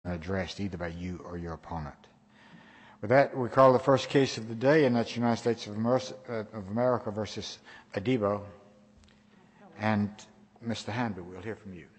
addressed either by you or your opponent. With that, we call the first case of the day, and that's United States of America versus Adebo. And Mr. Hanby, we'll hear from you.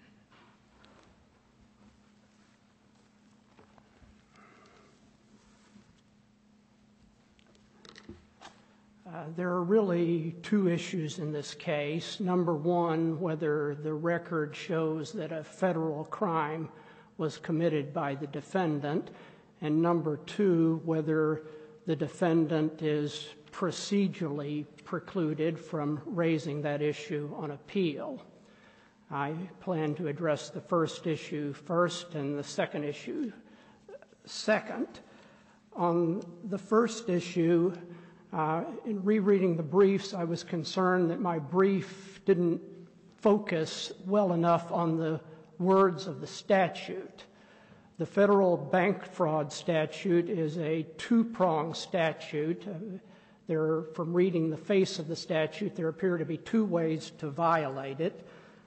There are really two issues in this case. Number one, whether the record shows that a federal crime was committed by the defendant, and number two, whether the defendant is procedurally precluded from raising that issue on appeal. I plan to address the first issue first and the second issue second. On the first issue, in rereading the briefs, I was concerned that my brief didn't focus well enough on the words of the statute. The federal bank fraud statute is a two-pronged statute. From reading the face of the statute, there appear to be two ways to violate it.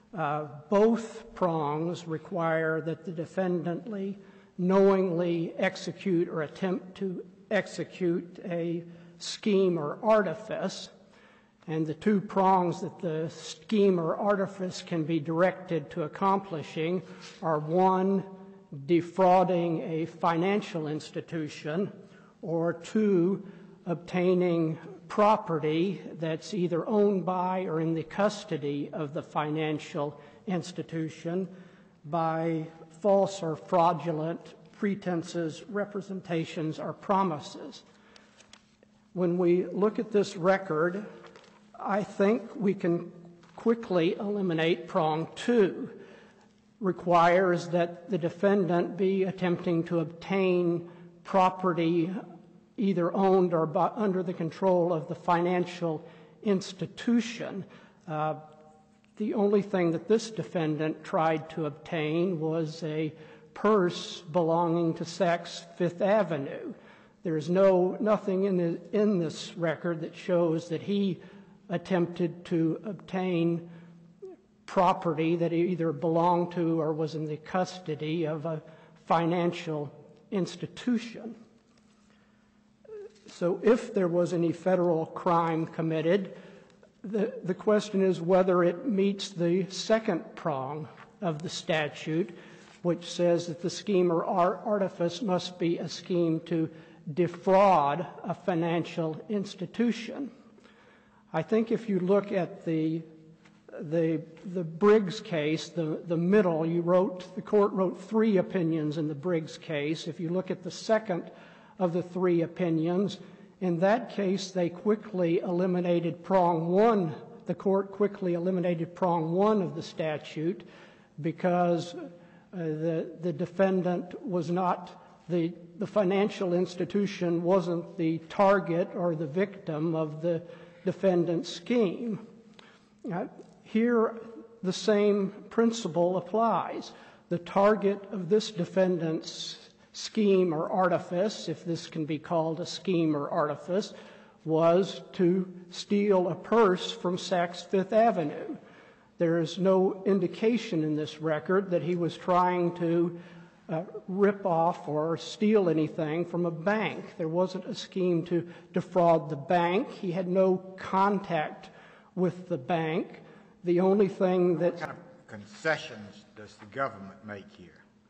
Both prongs require that the defendant knowingly execute or attempt to execute a scheme or artifice, and the two prongs that the scheme or artifice can be directed to accomplishing are one, defrauding a financial institution, or two, obtaining property that's either owned by or in the custody of the financial institution by false or fraudulent pretenses, representations, or promises. When we look at this record, I think we can quickly eliminate prong two. Requires that the defendant be attempting to obtain property either owned or under the control of the financial institution. The only thing that this defendant tried to obtain was a purse belonging to Saks Fifth Avenue. There is nothing in this record that shows that he attempted to obtain property that either belonged to or was in the custody of a financial institution. So if there was any federal crime committed, the question is whether it meets the second prong of the statute, which says that the scheme or artifice must be a scheme to defraud a financial institution. I think if you look at the Briggs case, the middle, the court wrote three opinions in the Briggs case. If you look at the second of the three opinions, in that case they quickly eliminated prong one. The court quickly eliminated prong one of the statute because the defendant was not the financial institution wasn't the target or the victim of the defendant's scheme. Here, the same principle applies. The target of this defendant's scheme or artifice, if this can be called a scheme or artifice, was to steal a purse from Saks Fifth Avenue. There is no indication in this record that he was trying to rip off or steal anything from a bank. There wasn't a scheme to defraud the bank. He had no contact with the bank. The only thing that... What kind of concessions does the government make here?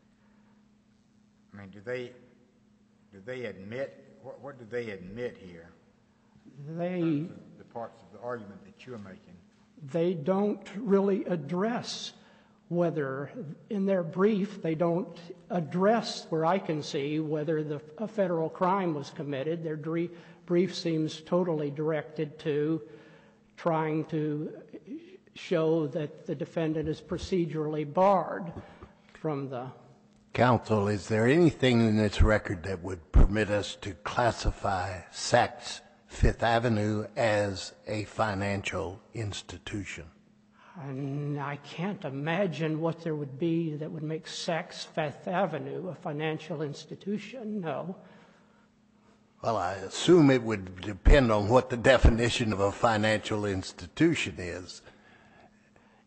I mean, do they admit, what do they admit here? The parts of the argument that you're making. They don't really address whether, in their brief, they don't address, where I can see, whether a federal crime was committed. Their brief seems totally directed to trying to show that the defendant is procedurally barred from the... Counsel, is there anything in this record that would permit us to classify Saks Fifth Avenue as a financial institution? And I can't imagine what there would be that would make Saks Fifth Avenue a financial institution, no. Well, I assume it would depend on what the definition of a financial institution is.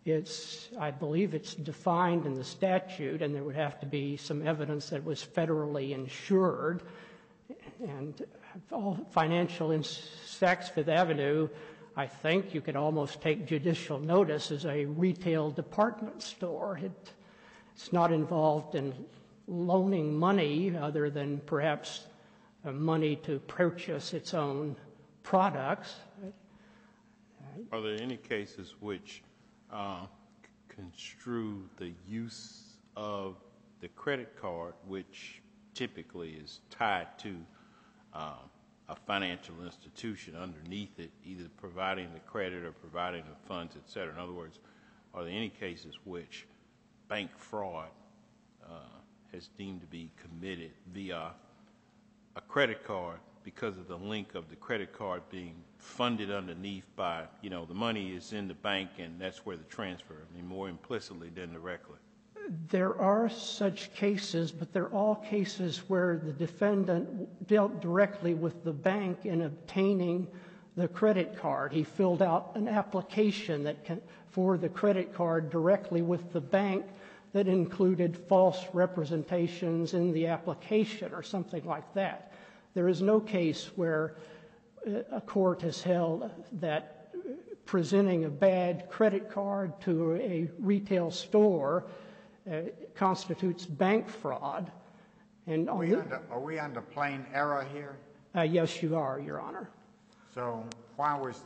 I believe it's defined in the statute, and there would have to be some evidence that it was federally insured. And all financial in Saks Fifth Avenue, I think you could almost take judicial notice as a retail department store. It's not involved in loaning money other than perhaps money to purchase its own products. Are there any cases which construe the use of the credit card, which typically is tied to a financial institution underneath it, either providing the credit or providing the funds, et cetera? In other words, are there any cases which bank fraud has deemed to be committed via a credit card because of the link of the credit card being funded underneath by, the money is in the bank and that's where the transfer, more implicitly than directly? There are such cases, but they're all cases where the defendant dealt directly with the bank in obtaining the credit card. He filled out an application for the credit card directly with the bank that included false representations in the application or something like that. There is no case where a court has held that presenting a bad credit card to a retail store constitutes bank fraud. And Are we under plain error here? Yes, you are, Your Honor. So why was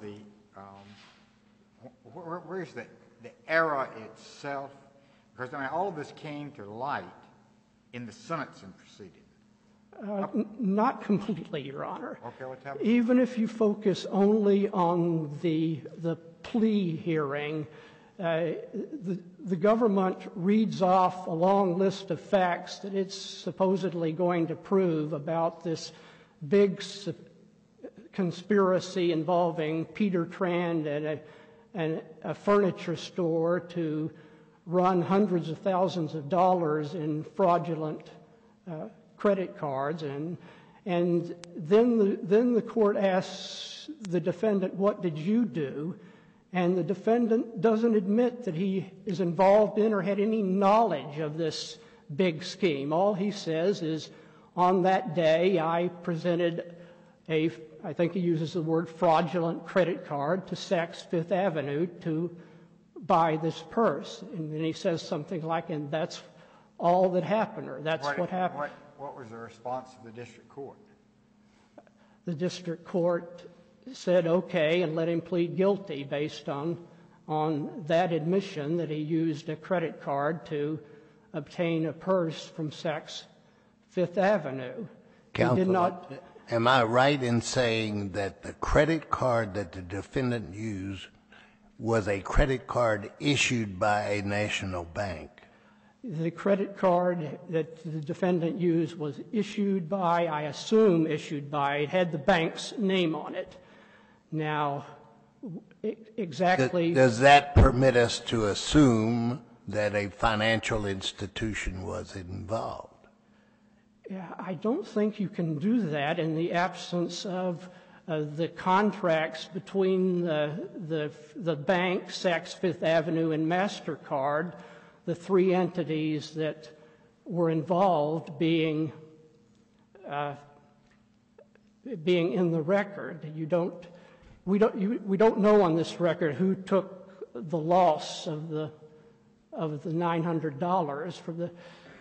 where's the error itself? Because all of this came to light in the sentencing proceeding. Not completely, Your Honor. Okay, what's happening? Even if you focus only on the plea hearing, the government reads off a long list of facts that it's supposedly going to prove about this big conspiracy involving Peter Tran and a furniture store to run hundreds of thousands of dollars in fraudulent credit cards, and then the court asks the defendant, "What did you do?" And the defendant doesn't admit that he is involved in or had any knowledge of this big scheme. All he says is, on that day, I presented I think he uses the word fraudulent credit card to Saks Fifth Avenue to buy this purse. And then he says something like, and that's all that happened, or that's what happened. What was the response of the district court? The district court said okay and let him plead guilty based on that admission that he used a credit card to obtain a purse from Saks Fifth Avenue. Counsel, am I right in saying that the credit card that the defendant used was a credit card issued by a national bank? The credit card that the defendant used was issued by, I assume issued by, it had the bank's name on it. Now, exactly... Does that permit us to assume that a financial institution was involved? Yeah, I don't think you can do that in the absence of the contracts between the bank, Saks Fifth Avenue, and MasterCard, the three entities that were involved being in the record. We don't know on this record who took the loss of the $900 for the.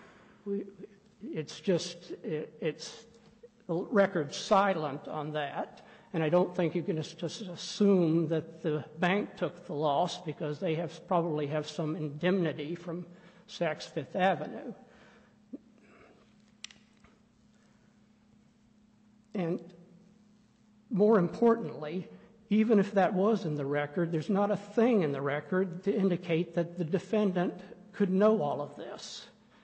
It's the record's silent on that, and I don't think you can just assume that the bank took the loss because they probably have some indemnity from Saks Fifth Avenue. And more importantly, even if that was in the record, there's not a thing in the record to indicate that the defendant could know all of this.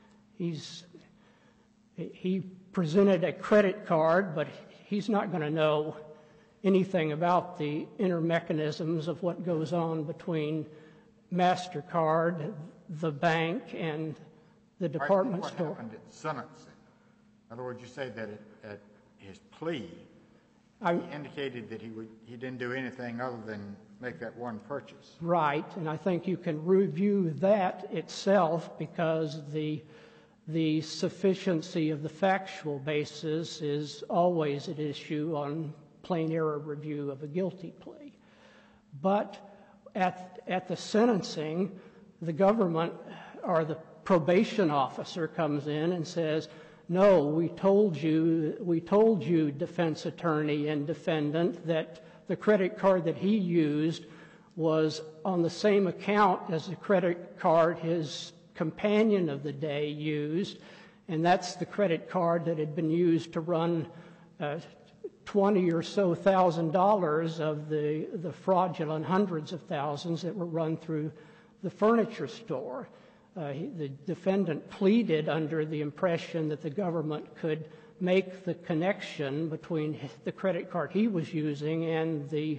He presented a credit card, but he's not going to know anything about the inner mechanisms of what goes on between MasterCard, the bank, and the department store. What happened at sentencing? In other words, you say that at his plea, he indicated that he didn't do anything other than make that one purchase. Right, and I think you can review that itself because the sufficiency of the factual basis is always at issue on plain error review of a guilty plea. But at the sentencing, the government or the probation officer comes in and says, no, we told you, defense attorney and defendant, that the credit card that he used was on the same account as the credit card his companion of the day used, and that's the credit card that had been used to run $20,000 or so of the fraudulent hundreds of thousands that were run through the furniture store. The defendant pleaded under the impression that the government could make the connection between the credit card he was using and the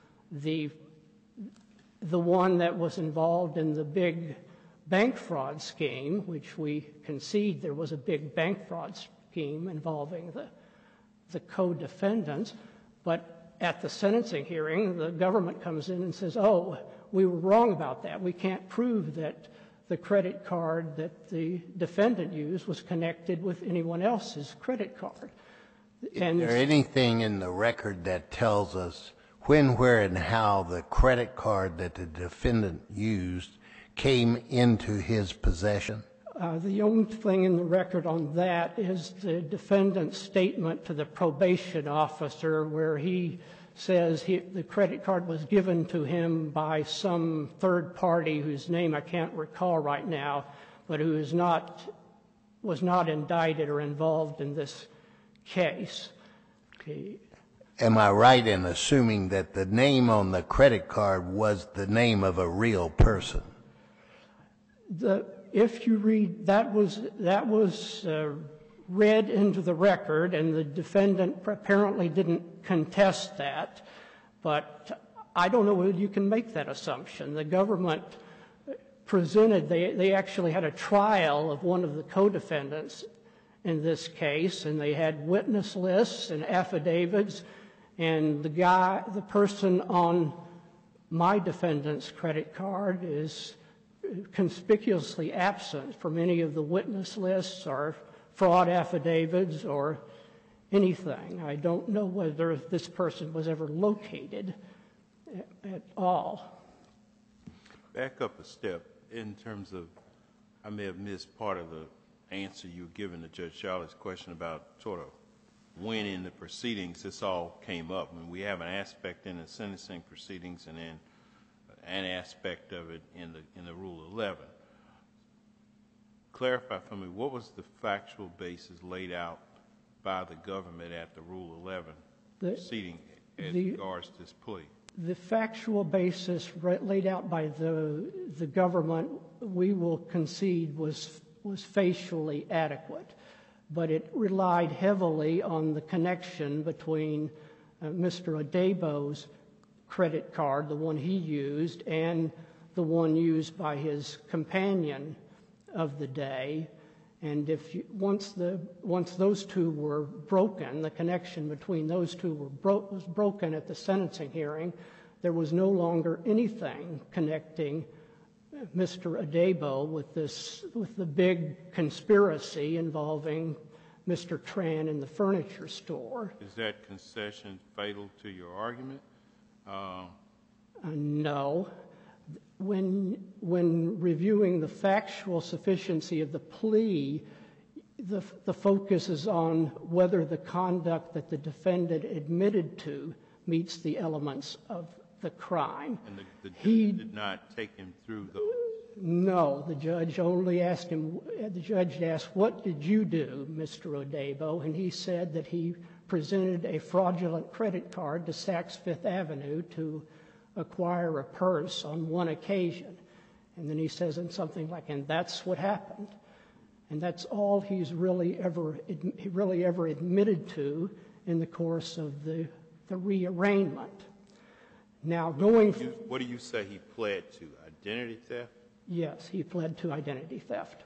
one that was involved in the big bank fraud scheme, which we concede there was a big bank fraud scheme involving the co-defendants. But at the sentencing hearing, the government comes in and says, oh, we were wrong about that. We can't prove that the credit card that the defendant used was connected with anyone else's credit card. Is there anything in the record that tells us when, where, and how the credit card that the defendant used came into his possession? The only thing in the record on that is the defendant's statement to the probation officer where he says the credit card was given to him by some third party whose name I can't recall right now, but who was not indicted or involved in this case. Okay. Am I right in assuming that the name on the credit card was the name of a real person? If you read, that was read into the record, and the defendant apparently didn't contest that, but I don't know whether you can make that assumption. The government presented, they actually had a trial of one of the co-defendants in this case, and they had witness lists and affidavits, and the person on my defendant's credit card is conspicuously absent from any of the witness lists or fraud affidavits or anything. I don't know whether this person was ever located at all. Back up a step in terms of, I may have missed part of the answer you were giving to Judge Charlotte's question about sort of when in the proceedings this all came up. I mean, we have an aspect in the sentencing proceedings and then an aspect of it in the Rule 11. Clarify for me, what was the factual basis laid out by the government at the Rule 11 proceeding as regards to this plea? The factual basis laid out by the government, we will concede, was facially adequate, but it relied heavily on the connection between Mr. Adebo's credit card, the one he used, and the one used by his companion of the day. And once those two were broken, the connection between those two was broken at the sentencing hearing, there was no longer anything connecting Mr. Adebo with the big conspiracy involving Mr. Tran in the furniture store. Is that concession fatal to your argument? No. When reviewing the factual sufficiency of the plea, the focus is on whether the conduct that the defendant admitted to meets the elements of the crime. And the judge did not take him through those? No. The judge only asked him, the judge asked, what did you do, Mr. Adebo? And he said that he presented a fraudulent credit card to Saks Fifth Avenue to acquire a purse on one occasion. And then he says in something like, and that's what happened. And that's all he's really ever admitted to in the course of the rearrangement. Now, what do you say he pled to? Identity theft? Yes, he pled to identity theft.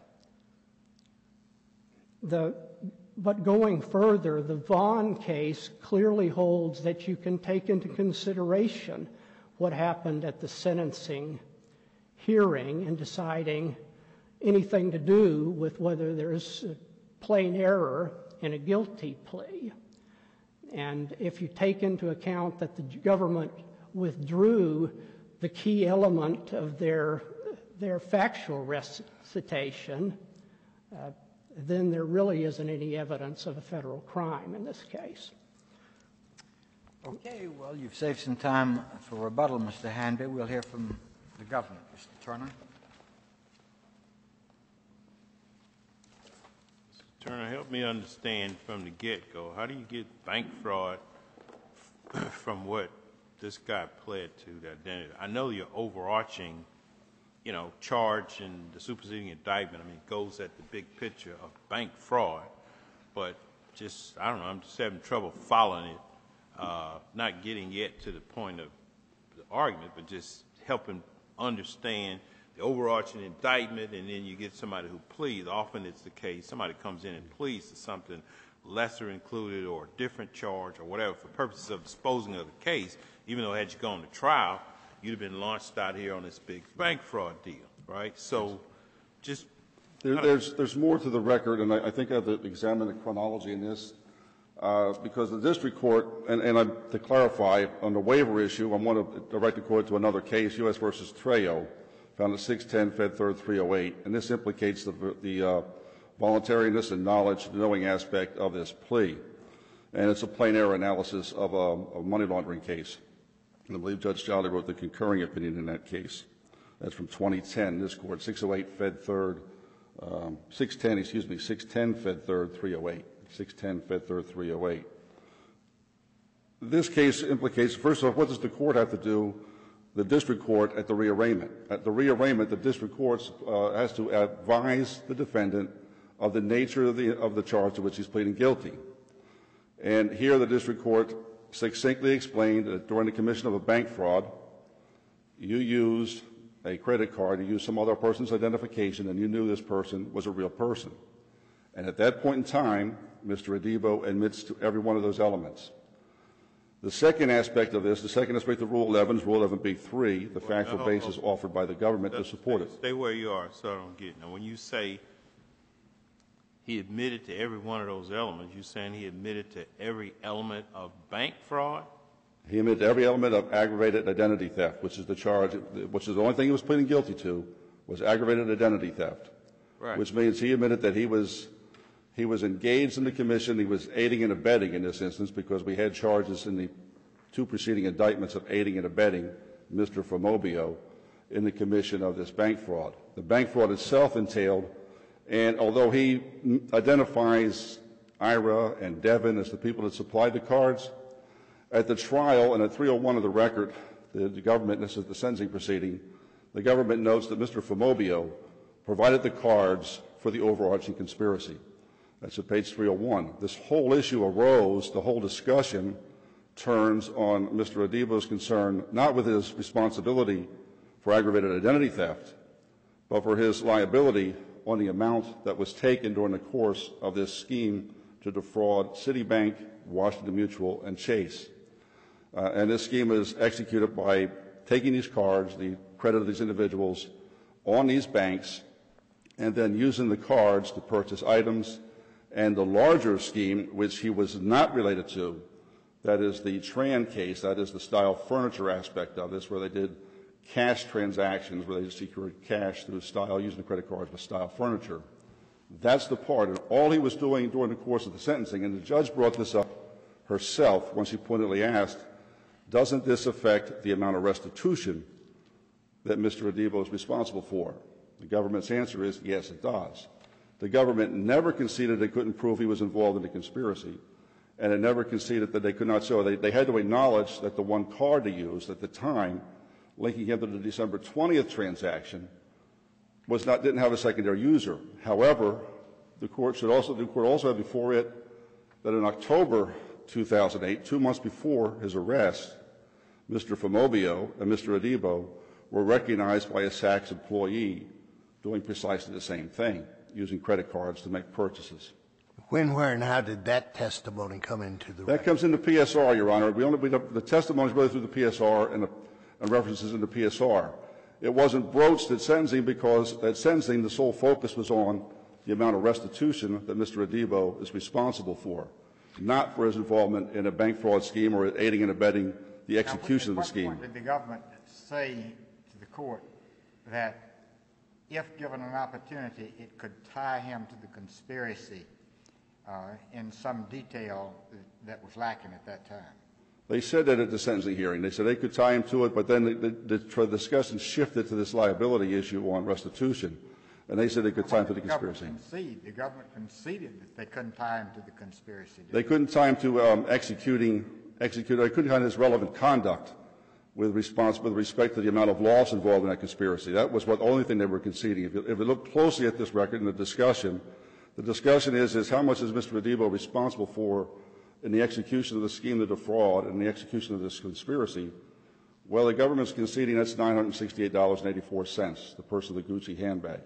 But going further, the Vaughn case clearly holds that you can take into consideration what happened at the sentencing hearing in deciding anything to do with whether there's plain error in a guilty plea. And if you take into account that the government withdrew the key element of their factual recitation, then there really isn't any evidence of a federal crime in this case. Okay, well, you've saved some time for rebuttal, Mr. Hanby. We'll hear from the government. Mr. Turner? Mr. Turner, help me understand from the get-go, how do you get bank fraud from what this guy pled to the identity? I know your overarching, charge in the superseding indictment, goes at the big picture of bank fraud, but I don't know, I'm just having trouble following it, not getting yet to the point of the argument, but just helping understand the overarching indictment, and then you get somebody who pleads. Often it's the case, somebody comes in and pleads to something lesser included or a different charge or whatever for purposes of disposing of the case, even though had you gone to trial, you'd have been launched out here on this big bank fraud deal, right? So just... There's more to the record, and I think I have to examine the chronology in this, because the district court, and to clarify, on the waiver issue, I want to direct the court to another case, U.S. versus Trejo, found at 610 Fed 3rd 308, and this implicates the voluntariness and knowing aspect of this plea. And it's a plain error analysis of a money laundering case. And I believe Judge Jolly wrote the concurring opinion in that case. That's from 2010, this court, 608 Fed 3rd, 610 Fed 3rd 308, 610 Fed 3rd 308. This case implicates, first off, what does the court have to do, the district court, at the rearrangement? At the rearrangement, the district court has to advise the defendant of the nature of the charge to which he's pleading guilty. And here the district court succinctly explained that during the commission of a bank fraud, you used a credit card, you used some other person's identification, and you knew this person was a real person. And at that point in time, Mr. Adebo admits to every one of those elements. The second aspect of this, the second aspect of Rule 11 is Rule 11b-3, the factual basis offered by the government to support it. Stay where you are so I don't get it. Now, when you say he admitted to every one of those elements, you're saying he admitted to every element of bank fraud? He admitted to every element of aggravated identity theft, which is the charge, which is the only thing he was pleading guilty to, was aggravated identity theft. Right. Which means he admitted that he was engaged in the commission, he was aiding and abetting in this instance, because we had charges in the two preceding indictments of aiding and abetting Mr. Fomobio in the commission of this bank fraud. The bank fraud itself entailed, and although he identifies Ira and Devin as the people that supplied the cards, at the trial and at 301 of the record, the government, this is the sentencing proceeding, the government notes that Mr. Fomobio provided the cards for the overarching conspiracy. That's at page 301. This whole issue arose, the whole discussion turns on Mr. Adebo's concern, not with his responsibility for aggravated identity theft, but for his liability on the amount that was taken during the course of this scheme to defraud Citibank, Washington Mutual, and Chase. And this scheme is executed by taking these cards, the credit of these individuals, on these banks, and then using the cards to purchase items. And the larger scheme, which he was not related to, that is the Tran case, that is the style furniture aspect of this, where they did cash transactions, where they secured cash through style, using the credit cards with style furniture. That's the part. And all he was doing during the course of the sentencing, and the judge brought this up herself when she pointedly asked, doesn't this affect the amount of restitution that Mr. Adebo is responsible for? The government's answer is, yes, it does. The government never conceded it couldn't prove he was involved in the conspiracy, and it never conceded that they could not show. They had to acknowledge that the one card they used at the time, linking him to the December 20th transaction, didn't have a secondary user. However, the court also had before it that in October 2008, 2 months before his arrest, Mr. Fomobio and Mr. Adebo were recognized by a Saks employee doing precisely the same thing, using credit cards to make purchases. When, where, and how did that testimony come into the record? That comes in the PSR, Your Honor. The testimony is really through the PSR, and references in the PSR. It wasn't broached at sentencing because at sentencing the sole focus was on the amount of restitution that Mr. Adebo is responsible for, not for his involvement in a bank fraud scheme or aiding and abetting the execution of the scheme. At what point did the government say to the court that if given an opportunity, it could tie him to the conspiracy in some detail that was lacking at that time? They said that at the sentencing hearing. They said they could tie him to it, but then the discussion shifted to this liability issue on restitution, and they said they could tie him to the conspiracy. The government conceded that they couldn't tie him to the conspiracy. They couldn't tie him to executing. They couldn't tie him to his relevant conduct with respect to the amount of loss involved in that conspiracy. That was the only thing they were conceding. If you look closely at this record in the discussion is how much is Mr. Adebo responsible for in the execution of the scheme to defraud and the execution of this conspiracy. Well, the government's conceding that's $968.84, the purse of the Gucci handbag.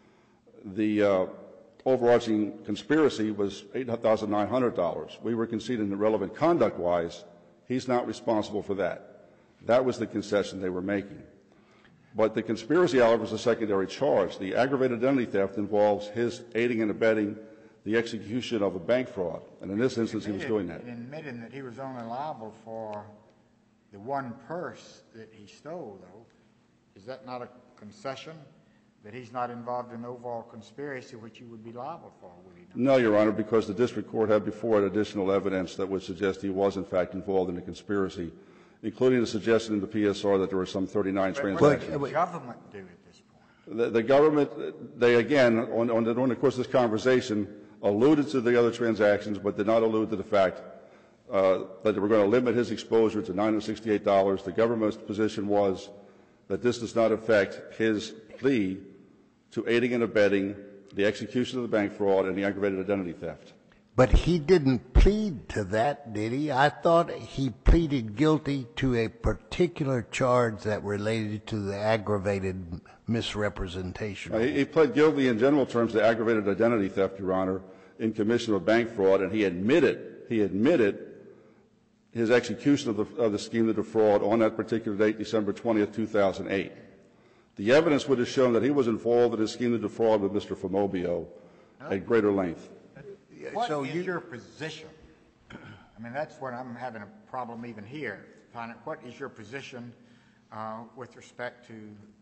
The overarching conspiracy was $8,900. We were conceding that relevant conduct-wise, he's not responsible for that. That was the concession they were making. But the conspiracy, however, is a secondary charge. The aggravated identity theft involves his aiding and abetting the execution of a bank fraud. And in this instance, he was doing that. Admitting that he was only liable for the one purse that he stole, though, is that not a concession that he's not involved in overall conspiracy, which he would be liable for, would he not? No, Your Honor, because the district court had before it additional evidence that would suggest he was, in fact, involved in the conspiracy, including the suggestion in the PSR that there were some 39 transactions. What did the government do at this point? The government, they again, during the course of this conversation, alluded to the other transactions, but did not allude to the fact that they were going to limit his exposure to $968. The government's position was that this does not affect his plea to aiding and abetting the execution of the bank fraud and the aggravated identity theft. But he didn't plead to that, did he? I thought he pleaded guilty to a particular charge that related to the aggravated misrepresentation. He pled guilty in general terms to aggravated identity theft, Your Honor, in commission of bank fraud, and he admitted his execution of the scheme to defraud on that particular date, December 20th, 2008. The evidence would have shown that he was involved in a scheme to defraud with Mr. Famobio at greater length. What is your position? I mean, that's what I'm having a problem even here. What is your position with respect to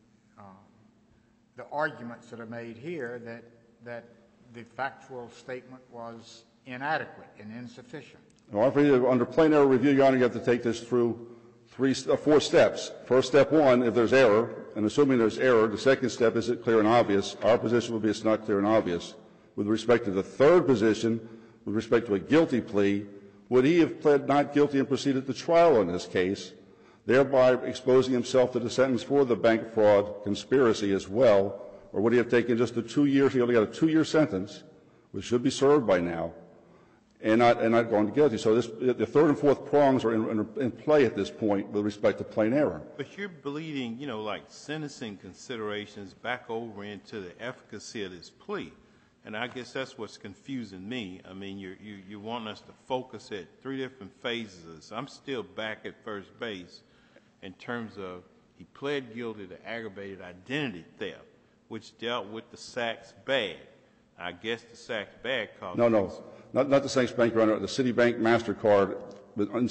the arguments that are made here that the factual statement was inadequate and insufficient? Well, under plain error review, Your Honor, you have to take this through 4 steps. First step 1, if there's error, and assuming there's error, the second step, is it clear and obvious? Our position would be it's not clear and obvious. With respect to the third position, with respect to a guilty plea, would he have pled not guilty and proceeded to trial in this case, thereby exposing himself to the sentence for the bank fraud conspiracy as well, or would he have taken just the 2 years? He only got a 2-year sentence, which should be served by now, and not gone to guilty. So the third and fourth prongs are in play at this point with respect to plain error. But you're bleeding, like sentencing considerations back over into the efficacy of this plea. And I guess that's what's confusing me. I mean, you want us to focus at 3 different phases. I'm still back at first base in terms of he pled guilty to aggravated identity theft, which dealt with the Saks bag. I guess the Saks bag caused No, not the Saks Bank, Your Honor. The Citibank MasterCard with a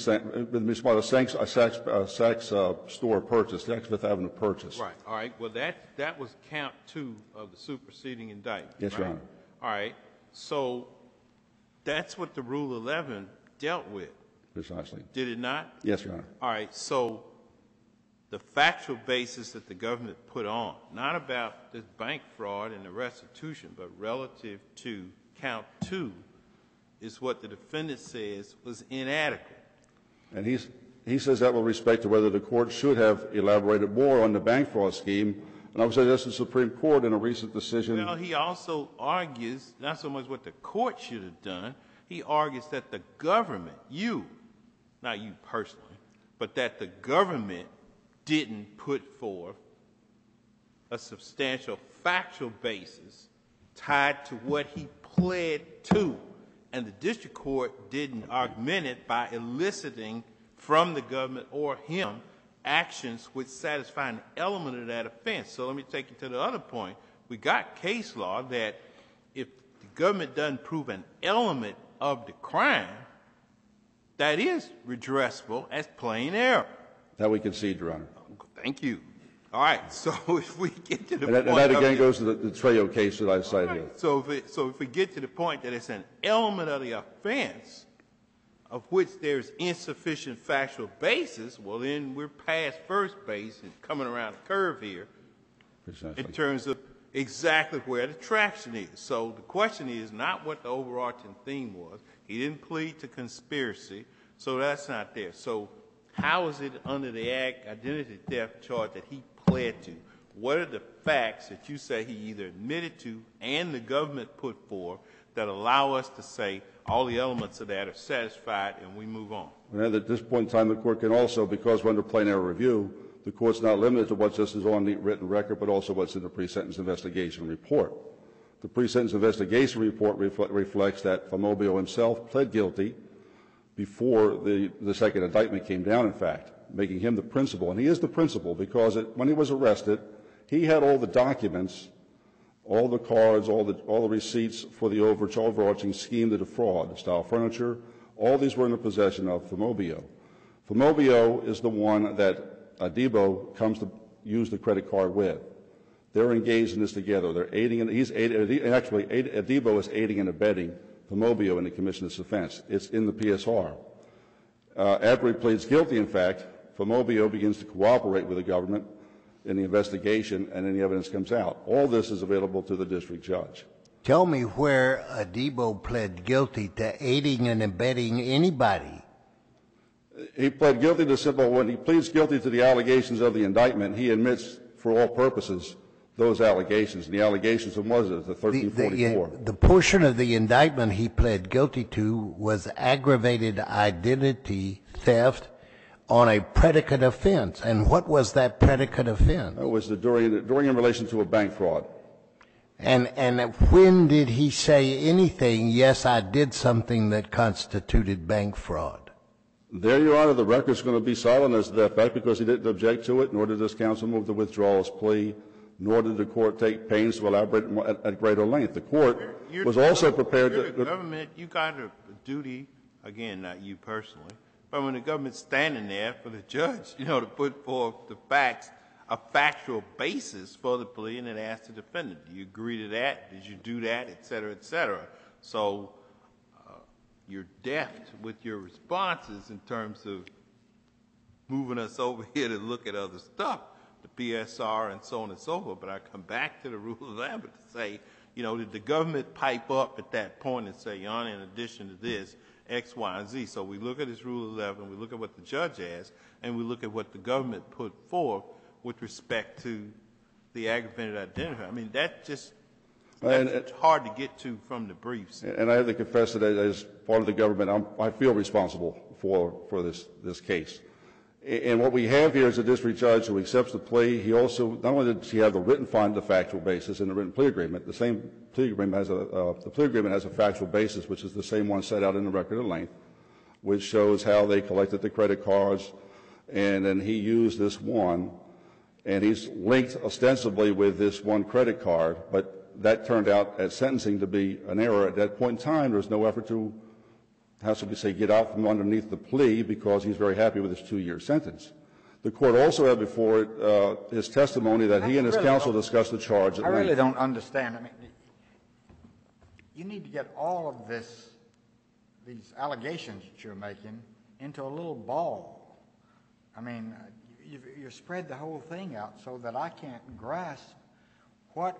Saks store purchase, the Saks Fifth Avenue purchase. Right. All right. Well, that was count 2 of the superseding indictment. Yes, right? Your Honor. All right. So that's what the Rule 11 dealt with. Precisely. Did it not? Yes, Your Honor. All right. So the factual basis that the government put on, not about this bank fraud and the restitution, but relative to count 2, is what the defendant says was inadequate. And he says that with respect to whether the court should have elaborated more on the bank fraud scheme. And I would say that's the Supreme Court in a recent decision. Well, he also argues not so much what the court should have done. He argues that the government, not you personally, but that the government didn't put forth a substantial factual basis tied to what he pled to. And the district court didn't augment it by eliciting from the government or him actions which satisfy an element of that offense. So let me take you to the other point. We got case law that if the government doesn't prove an element of the crime, that is redressable as plain error. That we concede, Your Honor. Thank you. All right, so if we get to the And point... that again goes to the Trejo case that I cited here. So if we get to the point that it's an element of the offense of which there's insufficient factual basis, well, then we're past first base and coming around the curve here in terms of exactly where the traction is. So the question is not what the overarching theme was. He didn't plead to conspiracy, so that's not there. So how is it under the identity theft charge that he pled to? What are the facts that you say he either admitted to and the government put forth that allow us to say all the elements of that are satisfied and we move on? And at this point in time, the court can also, because we're under plain error review, the court's not limited to what just is on the written record, but also what's in the pre-sentence investigation report. The pre-sentence investigation report reflects that Famobio himself pled guilty before the second indictment came down, in fact, making him the principal. And he is the principal because when he was arrested, he had all the documents, all the cards, all the receipts for the overarching scheme to defraud, style furniture. All these were in the possession of Famobio. Famobio is the one that Adebo comes to use the credit card with. They're engaged in this together. They're aiding, and actually Adebo is aiding and abetting Famobio in the commission of this offense. It's in the PSR. After he pleads guilty, in fact, Famobio begins to cooperate with the government in the investigation, and any evidence comes out. All this is available to the district judge. Tell me where Adebo pled guilty to aiding and abetting anybody. He pled guilty to simple. When he pleads guilty to the allegations of the indictment, he admits, for all purposes, those allegations. And the allegations of what is it, the 1344? The portion of the indictment he pled guilty to was aggravated identity theft on a predicate offense. And what was that predicate offense? It was during in relation to a bank fraud. And when did he say anything, yes, I did something that constituted bank fraud? There, Your Honor, the record's going to be silent as to that fact because he didn't object to it, nor did this counsel move to withdraw his plea, nor did the court take pains to elaborate at greater length. The court was also prepared to... The government, you got a duty, again, not you personally, but when the government's standing there for the judge, to put forth the facts, a factual basis for the plea, and then ask the defendant, do you agree to that? Did you do that? Et cetera, et cetera. So you're deft with your responses in terms of moving us over here to look at other stuff, the PSR and so on and so forth. But I come back to the rule of Lambert to say, did the government pipe up at that point and say, Your Honor, in addition to this, X, Y, and Z. So we look at this Rule 11, we look at what the judge asked, and we look at what the government put forth with respect to the aggravated identity. I mean, that's hard to get to from the briefs. And I have to confess that as part of the government, I feel responsible for this case. And what we have here is a district judge who accepts the plea. He also, not only did he have the written find the factual basis in the written plea agreement, the same plea agreement has a factual basis, which is the same one set out in the record at length, which shows how they collected the credit cards, and then he used this one, and he's linked ostensibly with this one credit card, but that turned out at sentencing to be an error. At that point in time, there was no effort to, how should we say, get out from underneath the plea because he's very happy with his 2-year sentence. The court also had before it his testimony that he and his counsel discussed the charge at length. I really don't understand. I mean, you need to get all of these allegations that you're making into a little ball. I mean, you spread the whole thing out so that I can't grasp what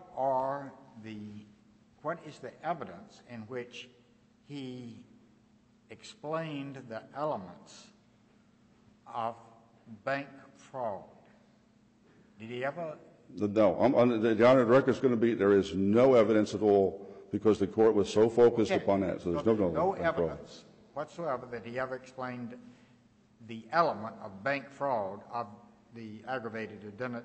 is the evidence in which he explained the elements of bank fraud. Did he ever? No. The honor record is going to be there is no evidence at all because the court was so focused upon that. So there's no evidence whatsoever that he ever explained the element of bank fraud of the aggravated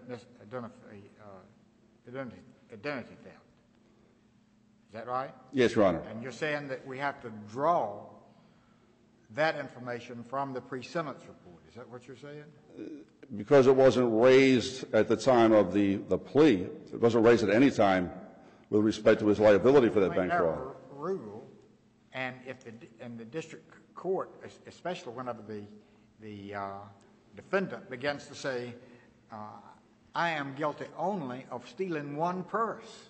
identity theft. Is that right? Yes, Your Honor. And you're saying that we have to draw that information from the pre-sentence report. Is that what you're saying? Because it wasn't raised at the time of the plea, it wasn't raised at any time with respect to his liability for that bank fraud. Rule, and if the district court, especially whenever the defendant begins to say, I am guilty only of stealing one purse,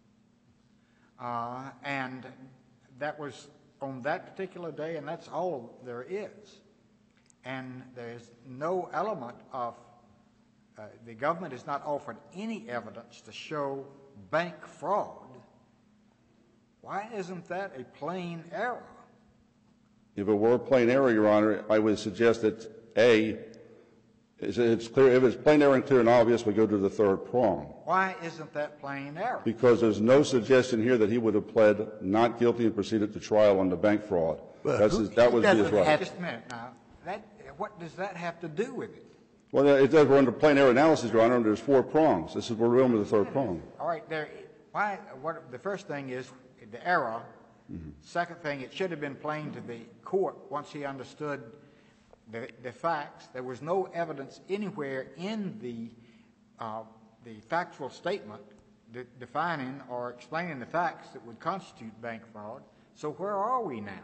and that was on that particular day, and that's all there is. And there's no element of, the government has not offered any evidence to show bank fraud. Why isn't that a plain error? If it were a plain error, Your Honor, I would suggest that, A, it's clear, if it's plain error and clear and obvious, we go to the third prong. Why isn't that plain error? Because there's no suggestion here that he would have pled not guilty and proceeded to trial on the bank fraud. That would be his right. Just a minute now. What does that have to do with it? Well, it does. We're under plain error analysis, Your Honor, and there's 4 prongs. We're on to the third prong. All right. The first thing is the error. Mm-hmm. Second thing, it should have been plain to the court once he understood the facts. There was no evidence anywhere in the factual statement defining or explaining the facts that would constitute bank fraud. So where are we now?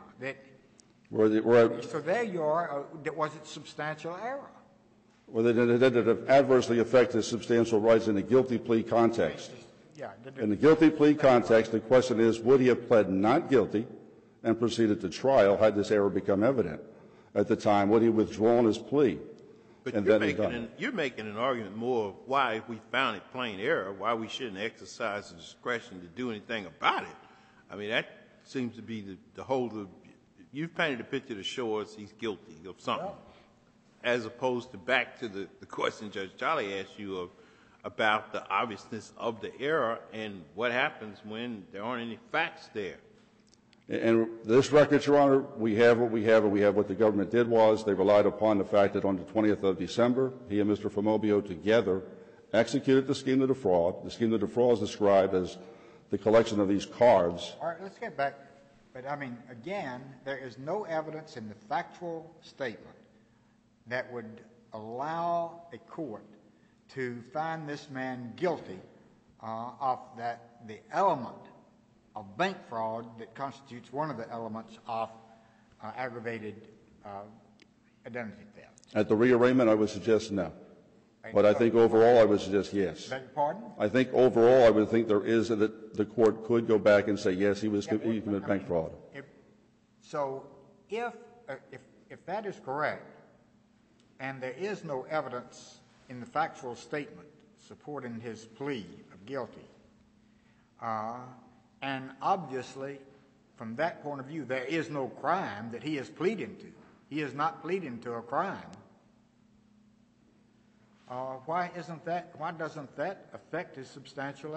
So there you are. Was it substantial error? Well, did it adversely affect his substantial rights in the guilty plea context? Yeah. In the guilty plea context, the question is, would he have pled not guilty and proceeded to trial had this error become evident? At the time, would he have withdrawn his plea? But and you're making an argument more of why, if we found it plain error, why we shouldn't exercise the discretion to do anything about it. I mean, that seems to be the whole of, you've painted a picture to show us he's guilty of something, as opposed to back to the question Judge Charlie asked you about the obviousness of the error and what happens when there aren't any facts there. And this record, Your Honor, we have what we have, and we have what the government did was they relied upon the fact that on the 20th of December, he and Mr. Famobio together executed the scheme to defraud. The scheme to defraud is described as the collection of these cards. All right, let's get back. But, I mean, again, there is no evidence in the factual statement that would allow a court to find this man guilty of the element of bank fraud that constitutes one of the elements of aggravated identity theft. At the rearrangement, I would suggest no. But I think overall, I would suggest yes. Beg your pardon? I think overall, I would think there is that the court could go back and say, yes, he committed bank fraud. So if that is correct, and there is no evidence in the factual statement supporting his plea of guilty, and obviously, from that point of view, there is no crime that he is pleading to. He is not pleading to a crime. Why doesn't that affect his substantial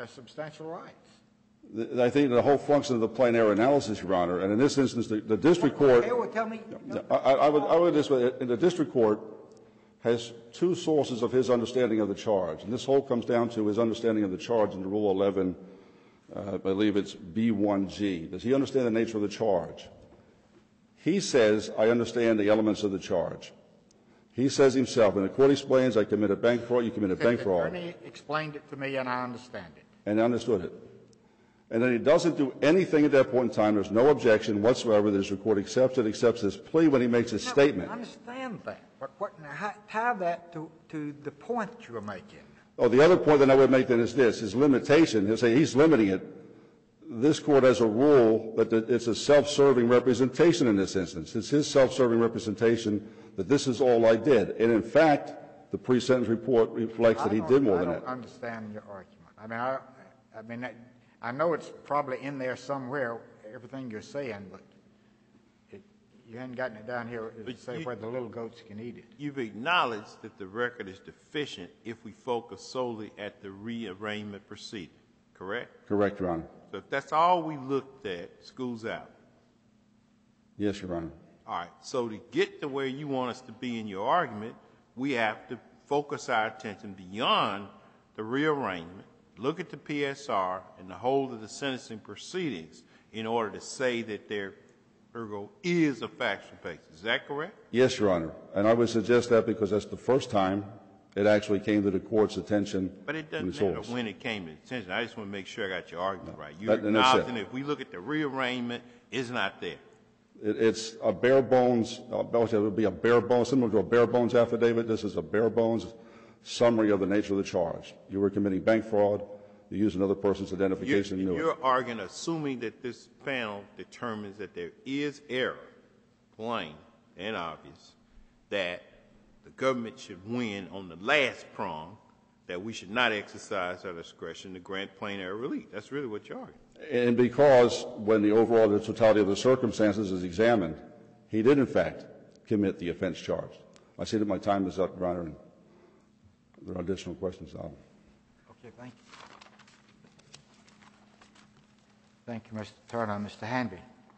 rights? I think the whole function of the plain error analysis, Your Honor, and in this instance, the district court. Okay, well, tell me. I would just say, the district court has 2 sources of his understanding of the charge, and this whole comes down to his understanding of the charge in the Rule 11. I believe it's B1G. Does he understand the nature of the charge? He says, I understand the elements of the charge. He says himself, and the court explains, I committed bank fraud, you committed bank fraud. The attorney explained it to me, and I understand it. And I understood it. And then he doesn't do anything at that point in time. There's no objection whatsoever. The district court accepts his plea when he makes his statement. I understand that. But tie that to the point you were making. Oh, the other point that I would make then is this, his limitation. He'll say he's limiting it. This court has a rule that it's a self-serving representation in this instance. It's his self-serving representation that this is all I did. And in fact, the pre-sentence report reflects that he did more than that. I don't understand your argument. I mean, I know it's probably in there somewhere, everything you're saying, but you haven't gotten it down here to say where the little goats can eat it. You've acknowledged that the record is deficient if we focus solely at the rearrangement proceeding, correct? Correct, Your Honor. So if that's all we looked at, school's out. Yes, Your Honor. All right. So to get to where you want us to be in your argument, we have to focus our attention beyond the rearrangement, look at the PSR and the whole of the sentencing proceedings in order to say that there ergo is a factual basis. Is that correct? Yes, Your Honor. And I would suggest that because that's the first time it actually came to the court's attention. But it in doesn't the matter source. when it came to attention. I just want to make sure I got your argument right. You're That- and that's it. acknowledging if we look at the rearrangement, it's not there. It's a bare bones, it would be a bare bones, similar to a bare bones affidavit. This is a bare bones summary of the nature of the charge. You were committing bank fraud. You used another person's identification and knew it. You're arguing, assuming that this panel determines that there is error, plain and obvious, that the government should win on the last prong, that we should not exercise our discretion to grant plain error relief. That's really what you're arguing. And because when the totality of the circumstances is examined, he did in fact commit the offense charged. I see that my time is up, Your Honor, and there are additional questions. Okay, thank you. Thank you, Mr. Turner. Mr. Hanby.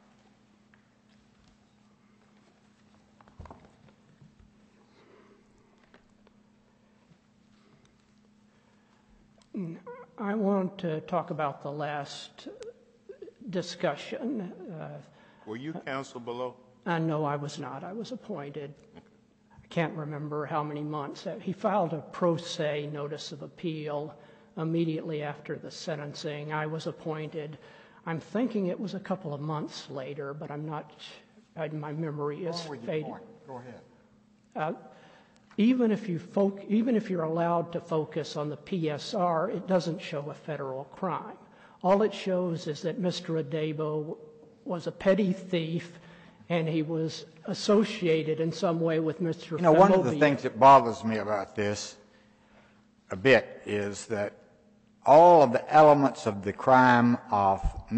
I want to talk about the last discussion. Were you counsel below? No, I was not. I was appointed. I can't remember how many months. He filed a pro se notice of appeal immediately after the sentencing. I was appointed. I'm thinking it was a couple of months later, but I'm not. My memory is fading. Go ahead. Even if you're allowed to focus on the PSR, it doesn't show a federal crime. All it shows is that Mr. Adebo was a petty thief, and he was associated in some way with Mr. You know, one of the Famobio. things that bothers me about this a bit is that all of the elements of the crime of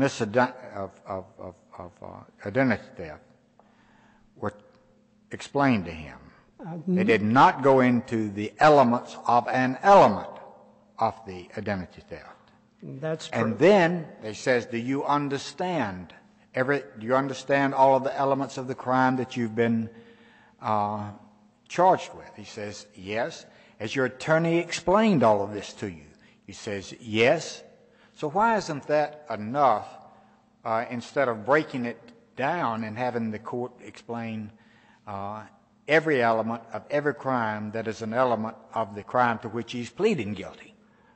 identity theft were explained to him. They did not go into the elements of an element of the identity theft. That's true. And then they says, do you understand all of the elements of the crime that you've been charged with? He says, yes. Has your attorney explained all of this to you? He says, yes. So why isn't that enough instead of breaking it down and having the court explain every element of every crime that is an element of the crime to which he's pleading guilty?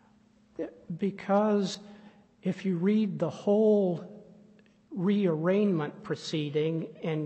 Because if you read the whole rearrangement proceeding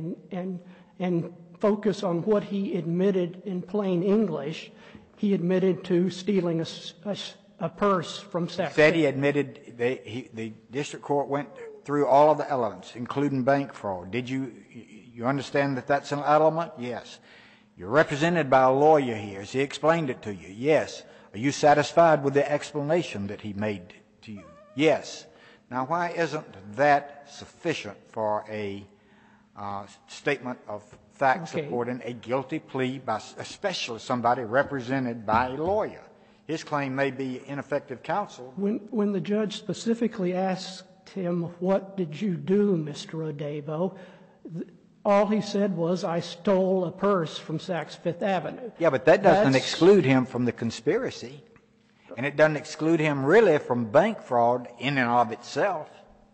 and focus on what he admitted in plain English, he admitted to stealing a purse from Saks. Said he admitted, the district court went through all of the elements, including bank fraud. Did you understand that that's an element? Yes. You're represented by a lawyer here. Has he explained it to you? Yes. Are you satisfied with the explanation that he made to you? Yes. Now, why isn't that sufficient for a statement of fact supporting a guilty plea by especially somebody represented by a lawyer? His claim may be ineffective counsel. When the judge specifically asked him, what did you do, Mr. Adebo, all he said was, I stole a purse from Saks Fifth Avenue. Yeah, but that doesn't exclude him from the conspiracy. And it doesn't exclude him really from bank fraud in and of itself.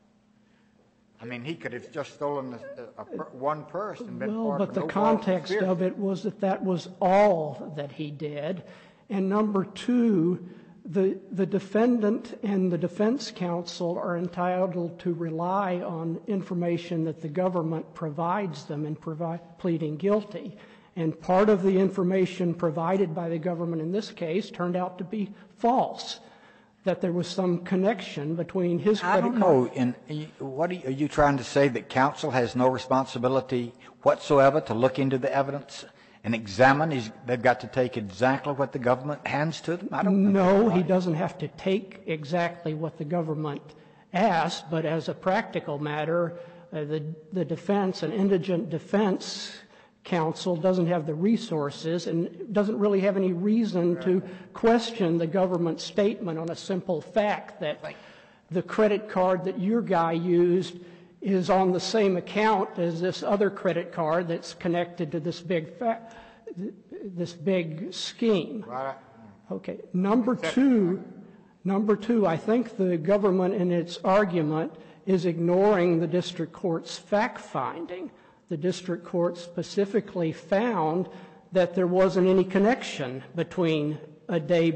I mean, he could have just stolen one purse and been part of But the an overall context conspiracy. of it was that was all that he did. And number two, the defendant and the defense counsel are entitled to rely on information that the government provides them in pleading guilty. And part of the information provided by the government in this case turned out to be false, that there was some connection between his credit card. I don't know. What are you trying to say, that counsel has no responsibility whatsoever to look into the evidence and examine? They've got to take exactly what the government hands to them? I don't think No, that's he right. doesn't have to take exactly what the government asks, but as a practical matter, the defense, an indigent defense counsel doesn't have the resources and doesn't really have any reason to question the government statement on a simple fact that the credit card that your guy used is on the same account as this other credit card that's connected to this big scheme. Right. Okay. Number two, I think the government in its argument is ignoring the district court's fact-finding. The district court specifically found that there wasn't any connection between Adebo